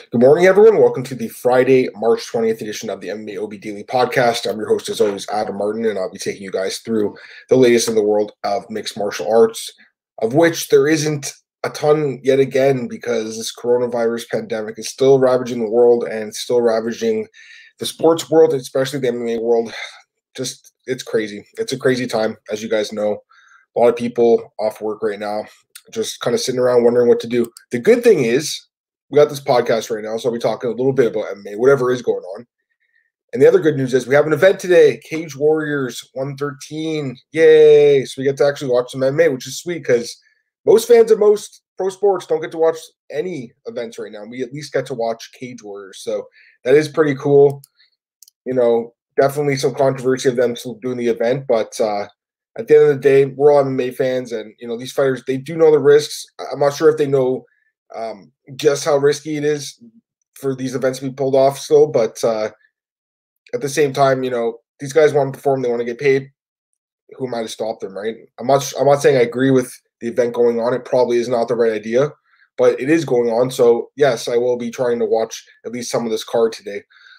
Good morning, everyone. Welcome to the Friday, March 20th edition of the MMA OB Daily Podcast. I'm your host, as always, Adam Martin, and I'll be taking you guys through the latest in the world of mixed martial arts, of which there isn't a ton yet again because this coronavirus pandemic is still ravaging the world and still ravaging the sports world, especially the MMA world. Just, it's crazy. It's a crazy time, as you guys know. A lot of people off work right now, just kind of sitting around wondering what to do. The good thing is, we got this podcast right now, so I'll be talking a little bit about MMA, whatever is going on. And the other good news is we have an event today, Cage Warriors 113. Yay! So we get to actually watch some MMA, which is sweet because most fans of most pro sports don't get to watch any events right now. We at least get to watch Cage Warriors. So that is pretty cool. You know, definitely some controversy of them still doing the event, but at the end of the day, we're all MMA fans, and, you know, these fighters, they do know the risks. I'm not sure if they know just how risky it is for these events to be pulled off still, but at the same time, you know, these guys want to perform, they want to get paid. Who am I to stop them, right? I'm not saying I agree with the event going on. It probably is not the right idea, but it is going on. So yes, I will be trying to watch at least some of this card today.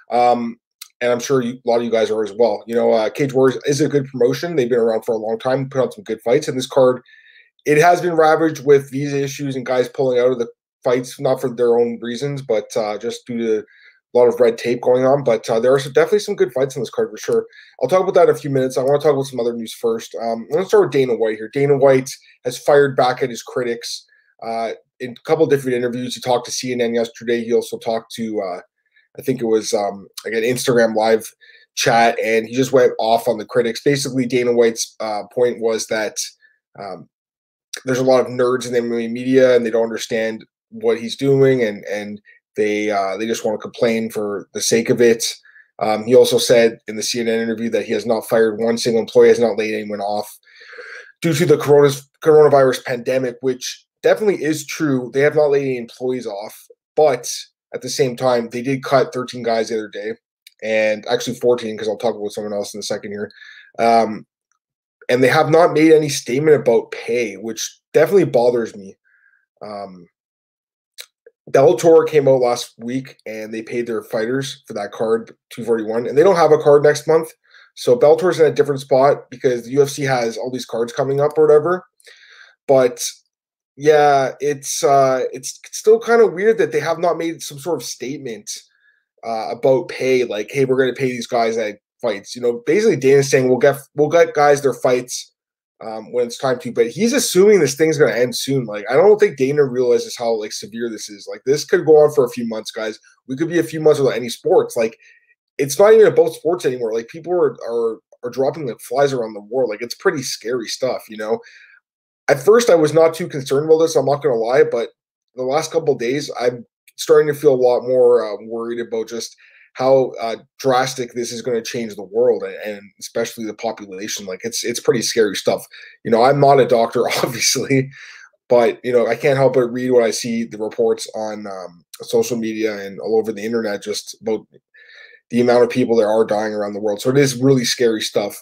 And I'm sure a lot of you guys are as well. You know, Cage Warriors is a good promotion. They've been around for a long time, put on some good fights. And this card, it has been ravaged with visa issues and guys pulling out of the fights, not for their own reasons, but just due to a lot of red tape going on. But there are definitely some good fights on this card for sure. I'll talk about that in a few minutes. I want to talk about some other news first. I'm going to start with Dana White here. Dana White has fired back at his critics in a couple of different interviews. He talked to CNN yesterday. He also talked to, I think it was like an Instagram live chat, and he just went off on the critics. Basically, Dana White's point was that there's a lot of nerds in the MMA media, and they don't understand what he's doing, and they just want to complain for the sake of it. He also said in the CNN interview that he has not fired one single employee, has not laid anyone off due to the coronavirus pandemic, which definitely is true. They have not laid any employees off, but at the same time, they did cut 13 guys the other day, and actually 14 because I'll talk about someone else in a second here. And they have not made any statement about pay, which definitely bothers me. Bellator came out last week and they paid their fighters for that card, 241, and they don't have a card next month. So Bellator's in a different spot because the UFC has all these cards coming up or whatever. But yeah, it's still kind of weird that they have not made some sort of statement about pay, like, hey, we're going to pay these guys at fights. You know, basically Dana's saying we'll get guys their fights when it's time to, but he's assuming this thing's going to end soon. Like, I don't think Dana realizes how like severe this is. Like, this could go on for a few months, guys. We could be a few months without any sports. Like, it's not even about sports anymore. Like, people are dropping like flies around the world. Like, it's pretty scary stuff, you know. At first, I was not too concerned about this. I'm not going to lie, but the last couple of days, I'm starting to feel a lot more worried about just how drastic this is going to change the world and especially the population. Like, it's pretty scary stuff. You know, I'm not a doctor, obviously, but, you know, I can't help but read when I see the reports on social media and all over the internet just about the amount of people that are dying around the world. So it is really scary stuff.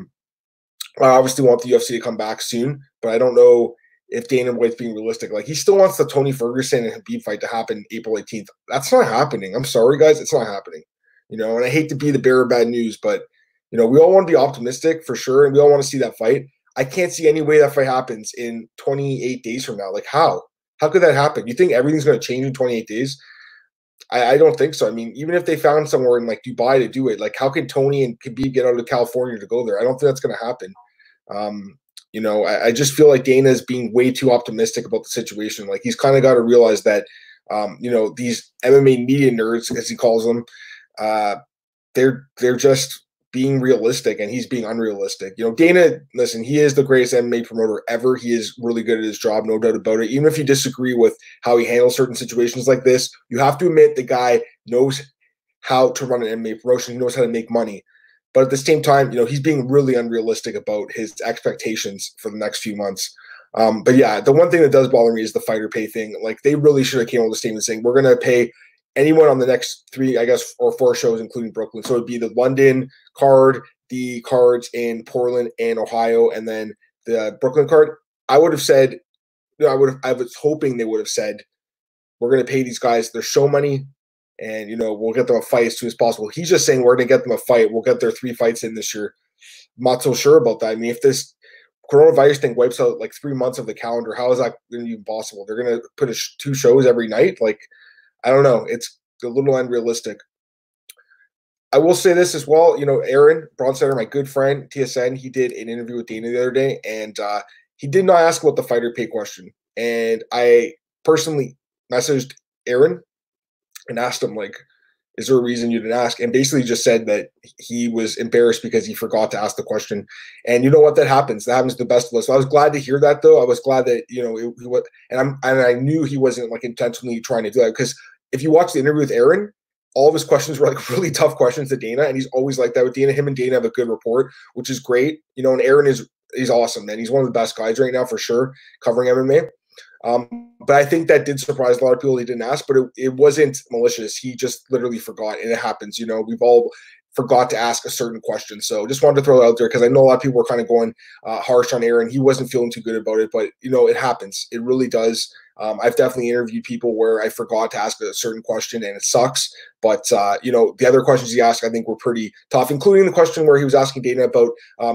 I obviously want the UFC to come back soon, but I don't know if Dana White's being realistic. Like, he still wants the Tony Ferguson and Khabib fight to happen April 18th. That's not happening. I'm sorry, guys. It's not happening. You know, and I hate to be the bearer of bad news, but, you know, we all want to be optimistic for sure, and we all want to see that fight. I can't see any way that fight happens in 28 days from now. Like, how? How could that happen? You think everything's going to change in 28 days? I don't think so. I mean, even if they found somewhere in like Dubai to do it, like, how can Tony and Khabib get out of California to go there? I don't think that's going to happen. You know, I just feel like Dana is being way too optimistic about the situation. Like, he's kind of got to realize that, you know, these MMA media nerds, as he calls them, they're just being realistic, and he's being unrealistic. You know, Dana, listen, he is the greatest MMA promoter ever. He is really good at his job, no doubt about it. Even if you disagree with how he handles certain situations like this, you have to admit the guy knows how to run an MMA promotion. He knows how to make money. But at the same time, you know, he's being really unrealistic about his expectations for the next few months. But yeah, the one thing that does bother me is the fighter pay thing. Like, they really should have came out with a statement saying, we're going to pay anyone on the next 3, I guess, or 4 shows, including Brooklyn. So it'd be the London card, the cards in Portland and Ohio, and then the Brooklyn card. I would have said, you know, I was hoping they would have said, we're going to pay these guys their show money and we'll get them a fight as soon as possible. He's just saying we're going to get them a fight. We'll get their 3 fights in this year. I'm not so sure about that. I mean, if this coronavirus thing wipes out like 3 months of the calendar, how is that going to be possible? They're going to put 2 shows every night. Like, I don't know. It's a little unrealistic. I will say this as well. Aaron Bronsteter, my good friend, TSN, he did an interview with Dana the other day, and he did not ask about the fighter pay question. And I personally messaged Aaron and asked him, like, is there a reason you didn't ask? And basically just said that he was embarrassed because he forgot to ask the question. And you know what? That happens. That happens to the best of us. So I was glad to hear that, though. I was glad that, he was, and I knew he wasn't like intentionally trying to do that, because if you watch the interview with Aaron, all of his questions were like really tough questions to Dana, and he's always like that with Dana. Him and Dana have a good rapport, which is great. And Aaron he's awesome, man. He's one of the best guys right now for sure, covering MMA. But I think that did surprise a lot of people. He didn't ask, but it wasn't malicious. He just literally forgot, and it happens. We've all forgot to ask a certain question. So just wanted to throw it out there, because I know a lot of people were kind of going harsh on Aaron. He wasn't feeling too good about it, but it happens. It really does. I've definitely interviewed people where I forgot to ask a certain question, and it sucks. But the other questions he asked, I think, were pretty tough, including the question where he was asking Dana about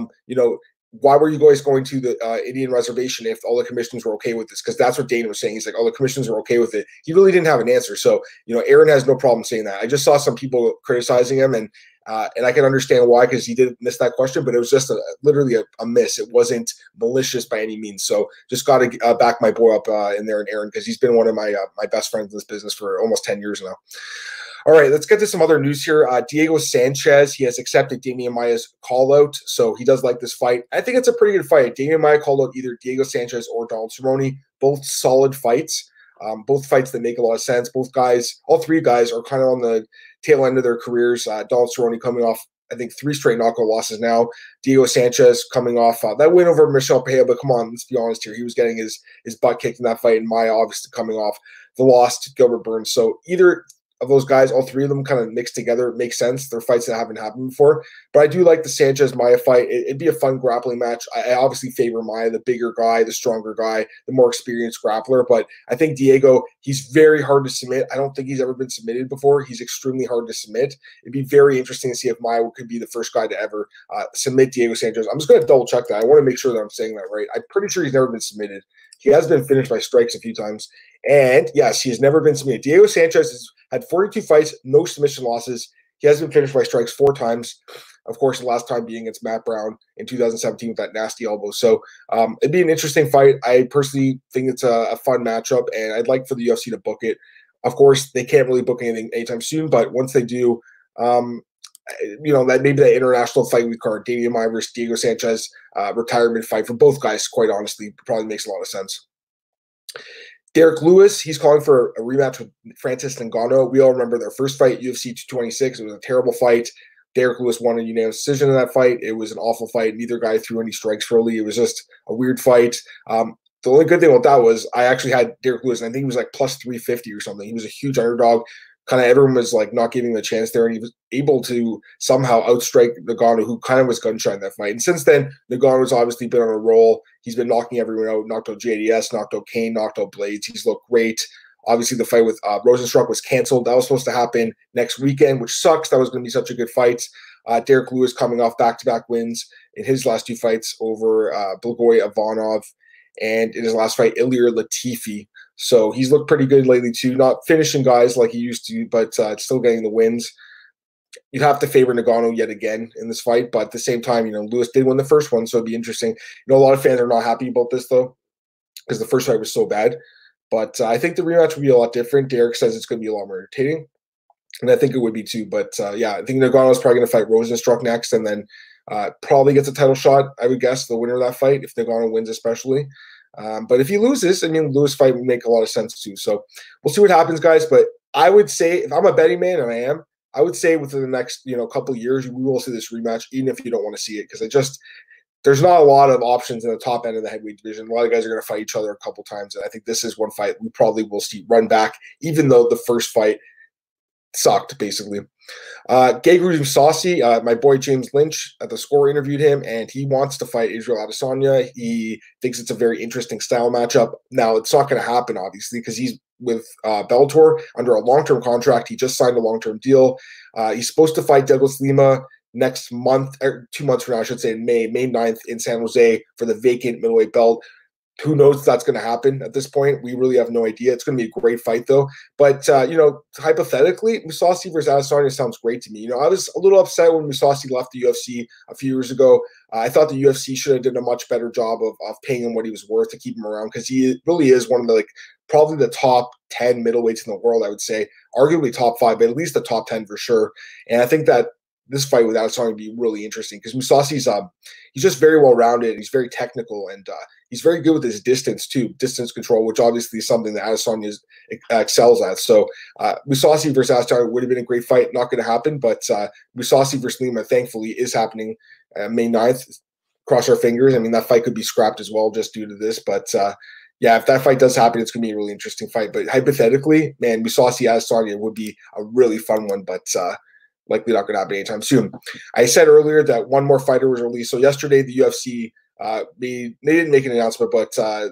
why were you guys going to the Indian reservation if all the commissioners were okay with this? Because that's what Dana was saying. He's like, all the commissioners were okay with it. He really didn't have an answer. So, Aaron has no problem saying that. I just saw some people criticizing him, and I can understand why, because he did miss that question, but it was just literally a miss. It wasn't malicious by any means. So just got to back my boy up in there, and Aaron, because he's been one of my best friends in this business for almost 10 years now. All right, let's get to some other news here. Diego Sanchez, he has accepted Demian Maia's call out, so he does like this fight. I think it's a pretty good fight. Demian Maia called out either Diego Sanchez or Donald Cerrone, both solid fights, both fights that make a lot of sense. Both guys, all 3 guys, are kind of on the tail end of their careers. Donald Cerrone coming off, I think, 3 straight knockout losses now. Diego Sanchez coming off that win over Michel Pereira, but come on, let's be honest here. He was getting his butt kicked in that fight, and Maia obviously coming off the loss to Gilbert Burns. So either of those guys, all 3 of them kind of mixed together, makes sense. They're fights that haven't happened before. But I do like the Sanchez-Maia fight. It'd be a fun grappling match. I obviously favor Maia, the bigger guy, the stronger guy, the more experienced grappler. But I think Diego, he's very hard to submit. I don't think he's ever been submitted before. He's extremely hard to submit. It'd be very interesting to see if Maia could be the first guy to ever submit Diego Sanchez. I'm just going to double check that. I want to make sure that I'm saying that right. I'm pretty sure he's never been submitted. He has been finished by strikes a few times. And yes, he has never been submitted. Diego Sanchez has had 42 fights, no submission losses. He has been finished by strikes 4 times. Of course, the last time being against Matt Brown in 2017 with that nasty elbow. So it'd be an interesting fight. I personally think it's a fun matchup, and I'd like for the UFC to book it. Of course, they can't really book anything anytime soon, but once they do, that maybe that international fight week card, Demian Maia versus Diego Sanchez, retirement fight for both guys, quite honestly, probably makes a lot of sense. Derek Lewis, he's calling for a rematch with Francis Ngannou. We all remember their first fight, UFC 226. It was a terrible fight. Derek Lewis won a unanimous decision in that fight. It was an awful fight. Neither guy threw any strikes really. It was just a weird fight. The only good thing about that was I actually had Derek Lewis, and I think he was like plus 350 or something. He was a huge underdog. Kind of everyone was like not giving him a chance there, and he was able to somehow outstrike Ngannou, who kind of was gunshot in that fight. And since then, Ngannou's obviously been on a roll. He's been knocking everyone out, knocked out JDS, knocked out Kane, knocked out Blades. He's looked great. Obviously, the fight with Rosenstruck was canceled. That was supposed to happen next weekend, which sucks. That was going to be such a good fight. Derek Lewis coming off back-to-back wins in his last 2 fights over Blagoy Ivanov, and in his last fight, Ilir Latifi. So he's looked pretty good lately too. Not finishing guys like he used to, but still getting the wins. You'd have to favor Ngannou yet again in this fight, but at the same time, Lewis did win the first one, so it'd be interesting. A lot of fans are not happy about this though, because the first fight was so bad. But I think the rematch would be a lot different. Derek says it's going to be a lot more entertaining, and I think it would be too. But yeah, I think Ngannou's probably going to fight Rosenstruck next, and then probably gets a title shot, I would guess, the winner of that fight, if Ngannou wins especially. But if he loses, Lewis fight would make a lot of sense too. So we'll see what happens, guys. But I would say, if I'm a betting man, and I am, I would say within the next couple of years, we will see this rematch, even if you don't want to see it, because there's not a lot of options in the top end of the heavyweight division. A lot of guys are going to fight each other a couple times, and I think this is one fight we probably will see run back, even though the first fight sucked, basically. Gegard Mousasi, my boy James Lynch at the Score interviewed him, and he wants to fight Israel Adesanya. He thinks it's a very interesting style matchup. Now, it's not going to happen, obviously, because he's with Bellator under a long-term contract. He just signed a long-term deal. He's supposed to fight Douglas Lima next month, or 2 months from now, I should say, in May 9th in San Jose for the vacant middleweight belt. Who knows if that's going to happen at this point? We really have no idea. It's going to be a great fight, though. But, hypothetically, Mousasi versus Adesanya sounds great to me. I was a little upset when Mousasi left the UFC a few years ago. I thought the UFC should have done a much better job of paying him what he was worth to keep him around, because he really is one of the, probably the top 10 middleweights in the world, I would say. Arguably top 5, but at least the top 10 for sure. And I think that this fight with Adesanya would be really interesting, because Mousasi's he's just very well rounded. He's very technical, and he's very good with his distance too, distance control, which obviously is something that Adesanya excels at. So Mousasi versus Adesanya would have been a great fight. Not going to happen, but Mousasi versus Lima, thankfully, is happening May 9th. Cross our fingers. I mean, that fight could be scrapped as well just due to this, but yeah, if that fight does happen, it's going to be a really interesting fight. But hypothetically, man, Mousasi Adesanya would be a really fun one, but likely not going to happen anytime soon. I said earlier that one more fighter was released. So yesterday, the UFC, they didn't make an announcement, but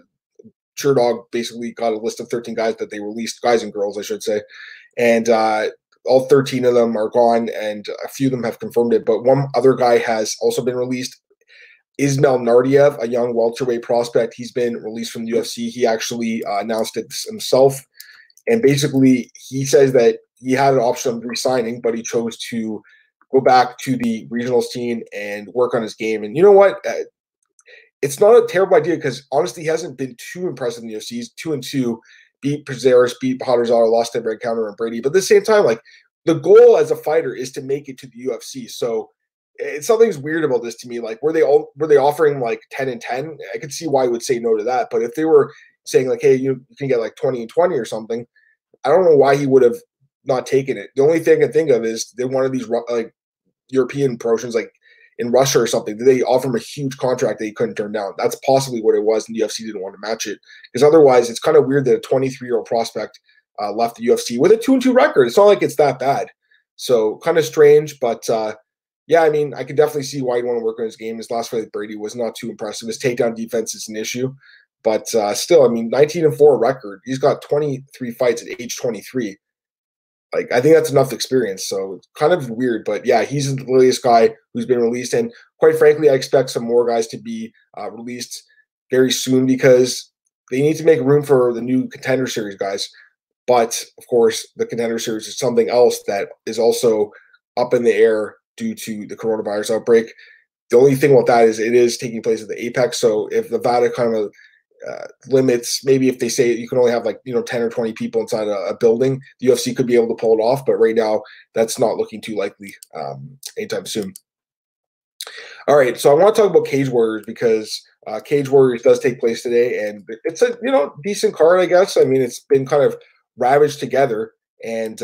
Sherdog basically got a list of 13 guys that they released, guys and girls, I should say. And all 13 of them are gone, and a few of them have confirmed it. But one other guy has also been released. Ismail Nardiev, a young welterweight prospect, he's been released from the UFC. He actually announced it himself. And basically, he says that he had an option of re-signing, but he chose to go back to the regional scene and work on his game. And you know what? It's not a terrible idea, because honestly, he hasn't been too impressive in the UFC. He's 2-2, beat Prazeres, beat Hadrzar, lost to Brad Counter and Brady. But at the same time, the goal as a fighter is to make it to the UFC. So something's weird about this to me. Were they offering 10 and 10? I could see why he would say no to that. But if they were saying hey, you can get 20 and 20 or something, I don't know why he would have not taken it. The only thing I can think of is they wanted these European promotions in Russia or something. Did they offer him a huge contract that he couldn't turn down? That's possibly what it was, and the UFC didn't want to match it, because otherwise it's kind of weird that a 23-year-old prospect left the UFC with a 2-2 record. It's not like it's that bad. So kind of strange, but yeah, I mean, I could definitely see why he'd want to work on his game. His last fight with Brady was not too impressive. His takedown defense is an issue, but still, I mean, 19-4 record. He's got 23 fights at age 23. I think that's enough experience. So it's kind of weird, but yeah, he's the latest guy who's been released. And quite frankly, I expect some more guys to be released very soon, because they need to make room for the new Contender Series guys. But of course, the Contender Series is something else that is also up in the air due to the coronavirus outbreak. The only thing about that is it is taking place at the Apex. So if Nevada kind of limits, maybe if they say you can only have 10 or 20 people inside a building, the UFC could be able to pull it off. But right now, that's not looking too likely anytime soon. All right, so I want to talk about Cage Warriors, because Cage Warriors does take place today, and it's a decent card, I guess. I mean, it's been kind of ravaged together, and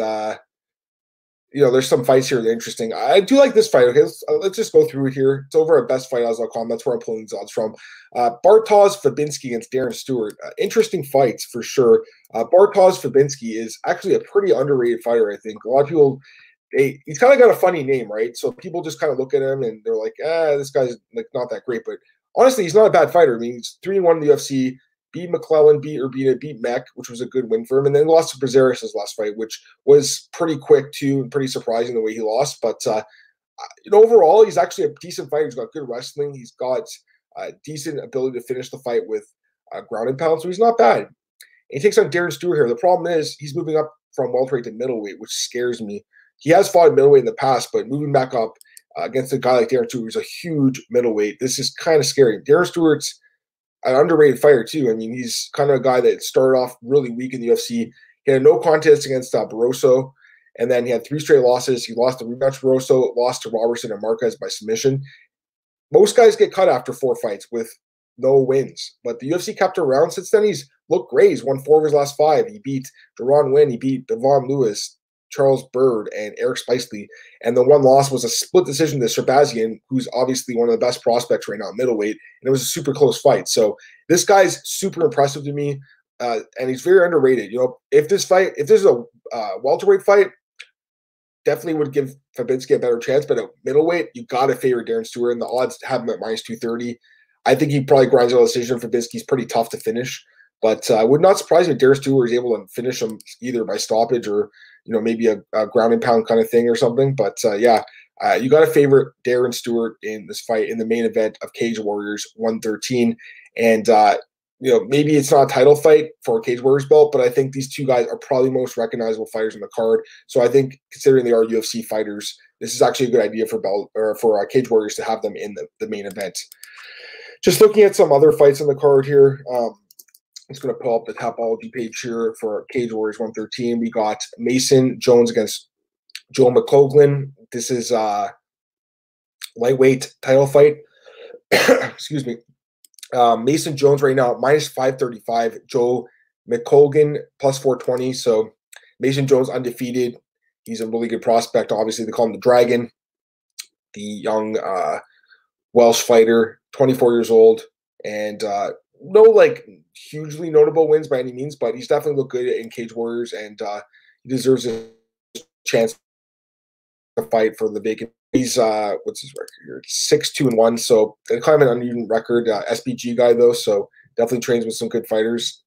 there's some fights here that are interesting. I do like this fight. Okay, let's just go through it here. It's over at bestfightodds.com. That's where I'm pulling these odds from. Bartosz Fabinski against Darren Stewart. Interesting fights for sure. Bartosz Fabinski is actually a pretty underrated fighter, I think. A lot of people, he's kind of got a funny name, right? So people just kind of look at him and they're like, this guy's not that great. But honestly, he's not a bad fighter. I mean, he's 3-1 in the UFC. Beat McClellan, beat Urbina, beat Mech, which was a good win for him, and then lost to Prazeres his last fight, which was pretty quick too, and pretty surprising the way he lost. But overall, he's actually a decent fighter. He's got good wrestling. He's got a decent ability to finish the fight with ground and pound, so he's not bad. And he takes on Darren Stewart here. The problem is he's moving up from welterweight to middleweight, which scares me. He has fought middleweight in the past, but moving back up against a guy like Darren Stewart, who's a huge middleweight, this is kind of scary. Darren Stewart's an underrated fighter too. I mean, he's kind of a guy that started off really weak in the UFC. He had no contest against Barroso, and then he had 3 straight losses. He lost the rematch to Barroso, lost to Robertson and Marquez by submission. Most guys get cut after 4 fights with no wins, but the UFC kept him around since then. He's looked great. He's won 4 of his last 5. He beat Deron Wynn. He beat Devon Lewis, Charles Byrd, and Eric Spicely. And the one loss was a split decision to Serbazian, who's obviously one of the best prospects right now at middleweight. And it was a super close fight. So this guy's super impressive to me, and he's very underrated. If this is a welterweight fight, definitely would give Fabinski a better chance, but at middleweight, you got to favor Darren Stewart, and the odds have him at minus 230. I think he probably grinds out a decision. Fabinski's pretty tough to finish, but would not surprise me if Darren Stewart is able to finish him either by stoppage or maybe a ground and pound kind of thing or something. But you got to favor Darren Stewart in this fight in the main event of Cage Warriors 113, and maybe it's not a title fight for a Cage Warriors belt, but I think these two guys are probably most recognizable fighters in the card. So I think, considering they are UFC fighters, this is actually a good idea for Cage Warriors to have them in the main event. Just looking at some other fights on the card here, I'm just going to pull up the Tapology page here for Cage Warriors 113. We got Mason Jones against Joe McLaughlin. This is a lightweight title fight. Excuse me. Mason Jones right now minus 535. Joe McColgan plus 420. So Mason Jones undefeated. He's a really good prospect. Obviously, they call him the Dragon. The young Welsh fighter, 24 years old, and no hugely notable wins by any means, but he's definitely looked good in Cage Warriors, and he deserves a chance to fight for the vacant. He's what's his record here? 6-2-1, so kind of an uneven record. SBG guy though, so definitely trains with some good fighters.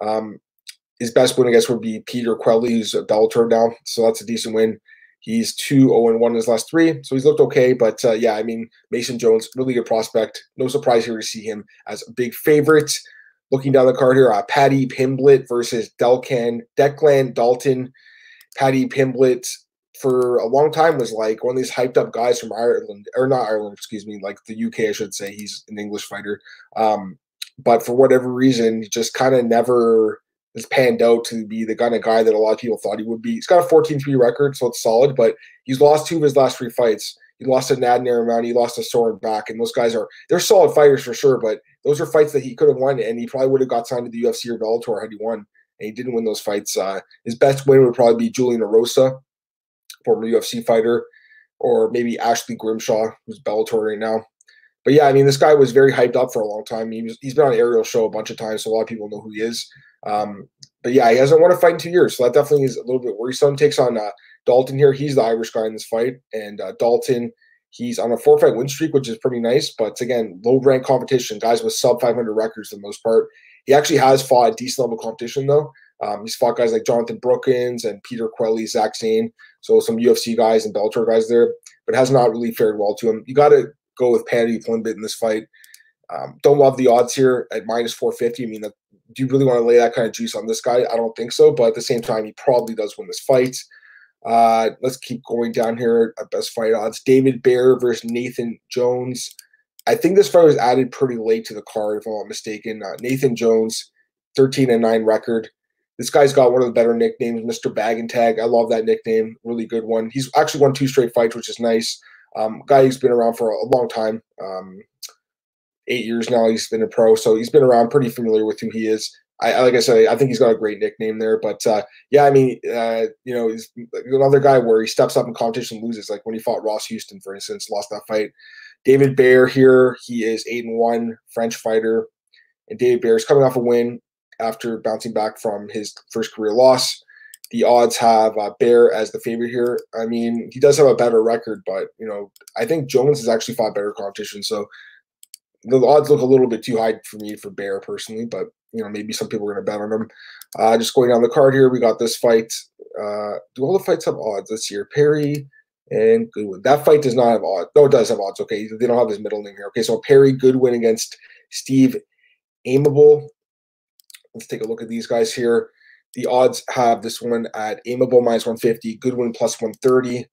His best win, I guess, would be Peter Quelly, who's a Bellator now, so that's a decent win. He's 2-0-1 in his last 3, so he's looked okay. But Mason Jones, really good prospect. No surprise here to see him as a big favorite. Looking down the card here, Paddy Pimblett versus Declan Dalton. Paddy Pimblett, for a long time, was like one of these hyped up guys from Ireland, or not Ireland, excuse me, like the UK, I should say. He's an English fighter. But for whatever reason, he just kind of never has panned out to be the kind of guy that a lot of people thought he would be. He's got a 14-3 record, so it's solid, but he's lost 2 of his last 3 fights. He lost to Nad Narimani, he lost to Soren Back, and those guys they're solid fighters for sure, but those are fights that he could have won, and he probably would have got signed to the UFC or Bellator had he won, and he didn't win those fights. His best win would probably be Julian Erosa, former UFC fighter, or maybe Ashley Grimshaw, who's Bellator right now. But yeah, I mean, this guy was very hyped up for a long time. He's been on Ariel's show a bunch of times, so a lot of people know who he is. But yeah, he hasn't won a fight in 2 years, so that definitely is a little bit worrisome. Takes on Dalton here. He's the Irish guy in this fight, and Dalton, he's on a 4-fight win streak, which is pretty nice. But again, low-ranked competition, guys with sub-500 records for the most part. He actually has fought a decent level competition though. He's fought guys like Jonathan Brookins and Peter Quelly, Zach Zane, so some UFC guys and Bellator guys there, but has not really fared well to him. You got to go with Paddy Pimblett in this fight. Don't love the odds here at minus 450. I mean, do you really want to lay that kind of juice on this guy? I don't think so, but at the same time, he probably does win this fight. Let's keep going down here at best fight odds. David Baer versus Nathan Jones. I think this fight was added pretty late to the card, if I'm not mistaken. Nathan Jones, 13-9 record. This guy's got one of the better nicknames, Mr. Bag and Tag. I love that nickname. Really good one. He's actually won 2 straight fights, which is nice. Guy who's been around for a long time. 8 years now he's been a pro, so he's been around, pretty familiar with who he is. Like I said, I think he's got a great nickname there. But I mean, he's another guy where he steps up in competition and loses, like when he fought Ross Houston, for instance, lost that fight. David Baer here, he is 8-1, French fighter, and David Baer is coming off a win after bouncing back from his first career loss. The odds have Baer as the favorite here. I mean, he does have a better record, but I think Jones has actually fought better competition, so the odds look a little bit too high for me for Baer personally, but maybe some people are going to bet on him. Just going down the card here, we got this fight. Do all the fights have odds this year? Perry and Goodwin. That fight does not have odds. No, it does have odds. Okay, they don't have his middle name here. Okay, so Perry Goodwin against Steve Aimable. Let's take a look at these guys here. The odds have this one at Aimable minus 150, Goodwin plus 130.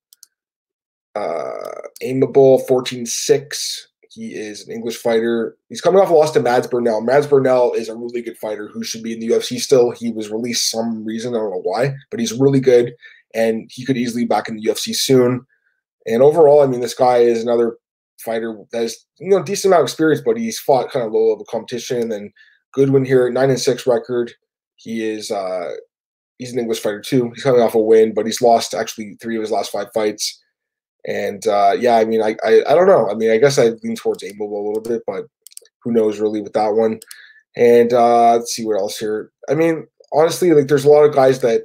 Aimable 14-6. He is an English fighter. He's coming off a loss to Mads Burnell. Mads Burnell is a really good fighter who should be in the UFC still. He was released some reason. I don't know why, but he's really good, and he could easily be back in the UFC soon. And overall, I mean, this guy is another fighter that has decent amount of experience, but he's fought kind of low-level competition. And Goodwin here, 9-6 record. He is he's an English fighter too. He's coming off a win, but he's lost actually 3 of his last 5 fights. And I mean, I don't know. I mean, I guess I lean towards Aimable a little bit, but who knows really with that one. And let's see what else here. I mean, honestly, like there's a lot of guys that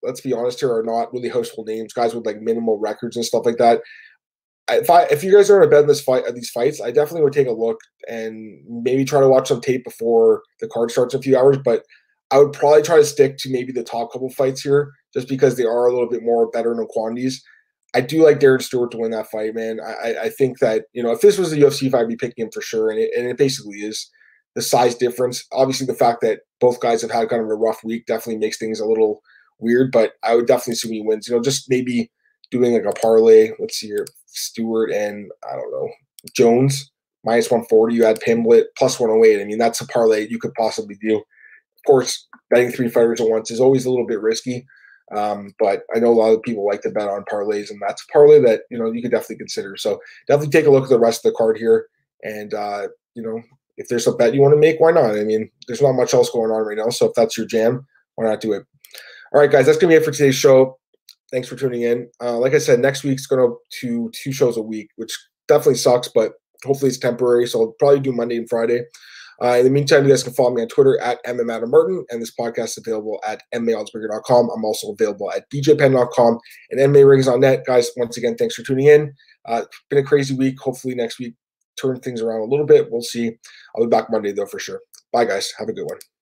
let's be honest here, are not really household names, guys with like minimal records and stuff like that. If you guys are in a bet in these fights, I definitely would take a look and maybe try to watch some tape before the card starts in a few hours. But I would probably try to stick to maybe the top couple fights here, just because they are a little bit more better in quantities. I do like Darren Stewart to win that fight, man. I think that, you know, if this was a UFC fight, I'd be picking him for sure, and it basically is. The size difference, obviously, the fact that both guys have had kind of a rough week definitely makes things a little weird. But I would definitely assume he wins. You know, just maybe doing like a parlay. Let's see here. Stewart and I don't know, Jones minus 140. You add Pimblett plus 108. I mean, that's a parlay you could possibly do. Of course, betting 3 fighters at once is always a little bit risky, but I know a lot of people like to bet on parlays, and that's a parlay that, you know, you could definitely consider. So definitely take a look at the rest of the card here, and you know, if there's a bet you want to make, why not? I mean, there's not much else going on right now, so if that's your jam, why not do it? All right, guys, that's gonna be it for today's show. Thanks for tuning in. Like I said, next week's going to 2 shows a week, which definitely sucks, but hopefully it's temporary. So I'll probably do Monday and Friday. In the meantime, you guys can follow me on Twitter at MMAdamMartin, and this podcast is available at MMAOddsBreaker.com. I'm also available at DJPen.com and MMARings.net. Guys, once again, thanks for tuning in. It's been a crazy week. Hopefully next week turn things around a little bit. We'll see. I'll be back Monday, though, for sure. Bye, guys. Have a good one.